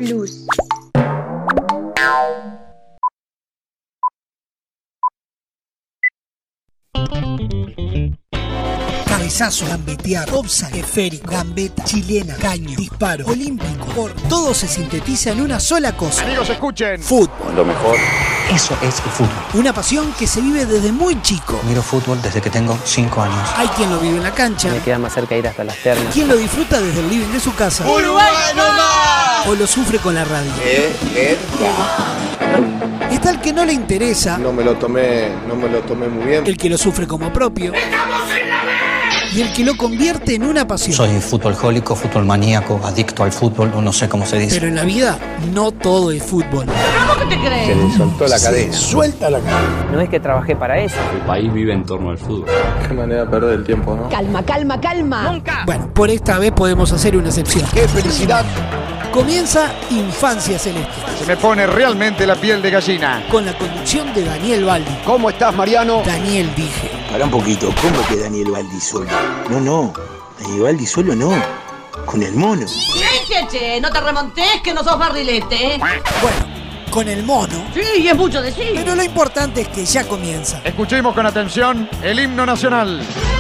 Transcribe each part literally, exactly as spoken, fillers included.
Plus. Cabezazo, gambetear, offside, esférico, gambeta, chilena, caño, disparo, olímpico, por todo se sintetiza en una sola cosa. Amigos, escuchen. Fútbol. Lo mejor. Eso es el fútbol. Una pasión que se vive desde muy chico. Miro fútbol desde que tengo cinco años. Hay quien lo vive en la cancha. Me queda más cerca ir hasta las termas. Quien lo disfruta desde el living de su casa. ¡Uruguay no más! O lo sufre con la radio. Eh, verdad. Está el que no le interesa. No me lo tomé, no me lo tomé muy bien. El que lo sufre como propio. Y el que lo convierte en una pasión. Soy futboljólico, fútbol maníaco, adicto al fútbol, o no sé cómo se dice. Pero en la vida no todo es fútbol. ¿Cómo que te crees? Se le soltó la Se cadena. suelta la cadena. No es que trabajé para eso. El país vive en torno al fútbol. Qué manera de perder el tiempo, ¿no? Calma, calma, calma. ¡Nunca! Bueno, por esta vez podemos hacer una excepción. ¡Qué felicidad! Comienza Infancia Celeste, Se me pone realmente la piel de gallina. con la conducción de Daniel Baldi. ¿Cómo estás, Mariano? Daniel Dije. Pará un poquito, ¿cómo que Daniel Baldi solo? No, no, Daniel Baldi solo no, con el mono. Che, che, che, no te remontes que no sos barrilete, ¿eh? Bueno, con el mono. Sí, es mucho decir. Pero lo importante es que ya comienza. Escuchemos con atención el himno nacional.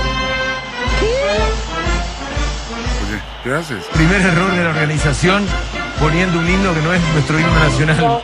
¿Qué haces? Primer error de la organización, poniendo un himno que no es nuestro himno nacional.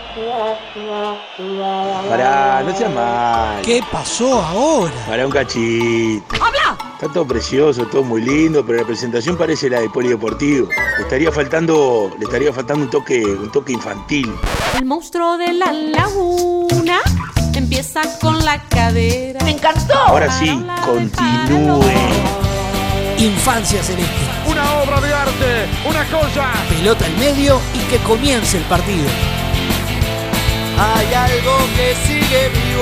Pará, no seas mal. ¿Qué pasó ahora? Pará un cachito. ¡Habla! Está todo precioso, todo muy lindo, pero la presentación parece la de polideportivo. Le estaría faltando, le estaría faltando un toque, un toque infantil. El monstruo de la laguna empieza con la cadera. ¡Me encantó! Ahora sí, continúe. Infancia Celeste. Una obra de arte, una joya. Pelota en medio y que comience el partido. Hay algo que sigue vivo,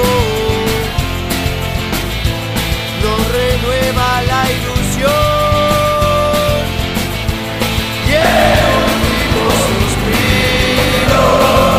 nos renueva la ilusión y el último suspiro.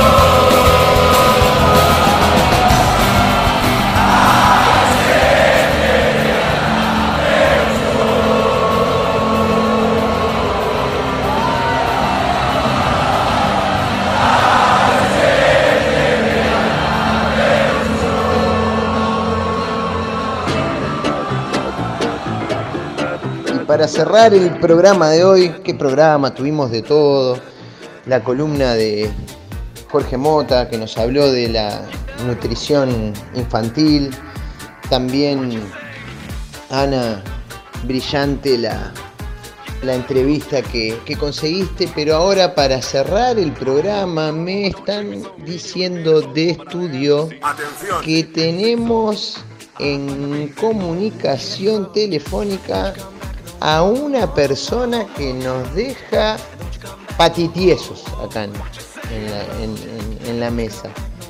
Para cerrar el programa de hoy, ¿qué programa? Tuvimos de todo. La columna de Jorge Mota, que nos habló de la nutrición infantil. También, Ana, brillante la, la entrevista que, que conseguiste. Pero ahora, para cerrar el programa, me están diciendo de estudio que tenemos en comunicación telefónica a una persona que nos deja patitiesos acá en, en, la, en, en, en la mesa.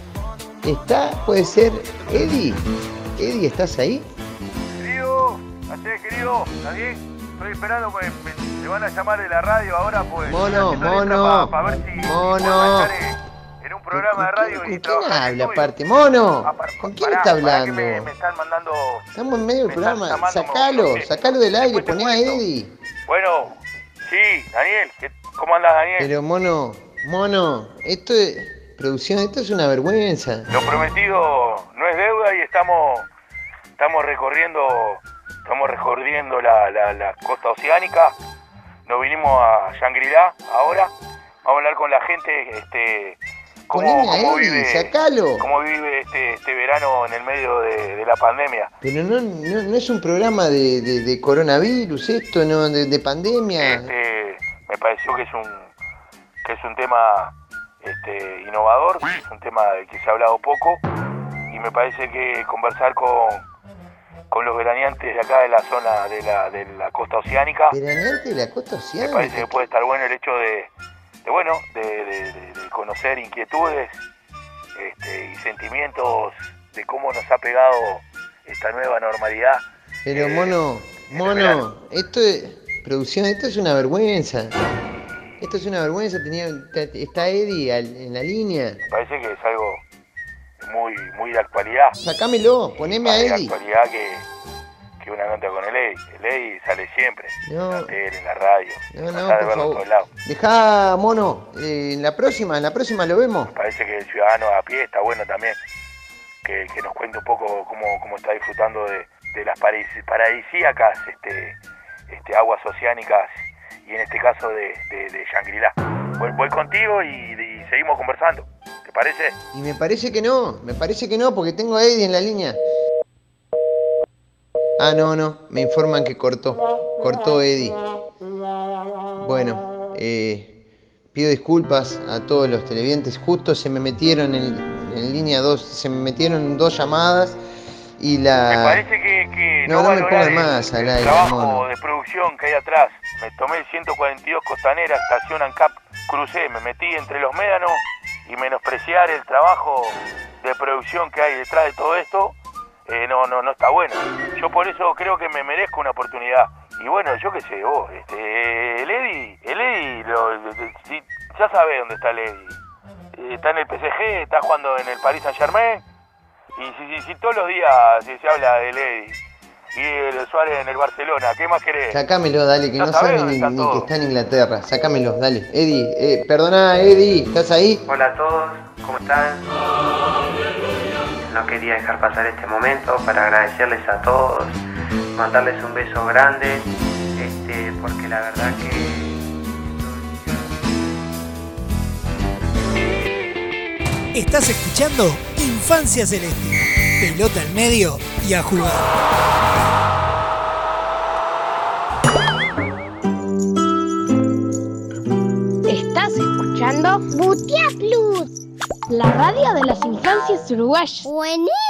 Está, puede ser Eddie. Eddie, ¿estás ahí? Querido, ¿hacés, querido? ¿Está bien? Estoy esperando, pues me, me van a llamar de la radio ahora, pues. Mono, mono, para ver si mono. En un programa de radio. ¿Con, ¿con quién habla aparte? Mono, ¿con quién pará, está pará hablando? que me, me están mandando... Estamos en medio del programa. llamando, Sacalo, no sé. sacalo del aire, poné a Eddie. Bueno, sí, Daniel, ¿qué, ¿cómo andas, Daniel? Pero mono, mono, esto es producción, esto es una vergüenza. Lo prometido no es deuda y estamos estamos recorriendo estamos recorriendo la, la, la costa oceánica. Nos vinimos a Shangri-La ahora. Vamos a hablar con la gente, este, cómo, Poneme a cómo Eddie, vive, sacalo. cómo vive este, este verano en el medio de, de la pandemia. Pero no, no, no es un programa de, de, de coronavirus esto, no, de, de pandemia. Este, me pareció que es un que es un tema este, innovador, es un tema del que se ha hablado poco y me parece que conversar con con los veraneantes de acá de la zona de la, de la costa oceánica. ¿Veraneantes de la costa oceánica? Me parece que puede estar bueno el hecho de, de bueno, de, de, de, de conocer inquietudes este, y sentimientos de cómo nos ha pegado esta nueva normalidad. Pero eh, mono, mono, esto es producción, esto es una vergüenza. Esto es una vergüenza, tenía, está Eddie al, en la línea. Me parece que es algo muy muy de actualidad. Sacámelo, poneme a De Eddie. actualidad que, que que una nota con el Eddie. El Eddie sale siempre, No. en la tele, en la radio, No, no, tratá de por verlo en favor. todos lados. Dejá, mono, eh, en la próxima, en la próxima lo vemos. Me parece que el ciudadano a pie está bueno también, que, que nos cuente un poco cómo, cómo está disfrutando de, de las paradis- paradisíacas este, este, aguas oceánicas y en este caso de, de, de Shangri-La. Voy, voy contigo y, y seguimos conversando, ¿te parece? Y me parece que no, me parece que no, porque tengo a Eddie en la línea. Ah, no, no, me informan que cortó, cortó Eddie. Bueno, eh, pido disculpas a todos los televidentes, justo se me metieron en, en línea dos, se me metieron dos llamadas y la... Me parece que, que No, no me valorar pongan más el, al el aire, trabajo mono. de producción que hay atrás. Me tomé el ciento cuarenta y dos Costanera, estación ANCAP, crucé, me metí entre los médanos y menospreciar el trabajo de producción que hay detrás de todo esto, eh, no, no, no está bueno. Yo por eso creo que me merezco una oportunidad. Y bueno, yo qué sé, vos, este, el Eddie, el Eddie, lo, si, ya sabés dónde está el Eddie. Eh, está en el P S G, está jugando en el Paris Saint Germain. Y si, si, si todos los días se, se habla del Eddie y el Suárez en el Barcelona, ¿qué más querés? Sacámelo, dale, que Ya no sabés sabe dónde ni, está ni todo. que está en Inglaterra. Sacámelo, dale. Eddie, eh, perdona, Eddie, ¿estás ahí? Hola a todos, ¿cómo están? No quería dejar pasar este momento para agradecerles a todos, mandarles un beso grande, este, porque la verdad que... Estás escuchando Infancia Celeste. Pelota al medio y a jugar. Estás escuchando Butia Plus, la radio de las infancias uruguayas. Buenísimo.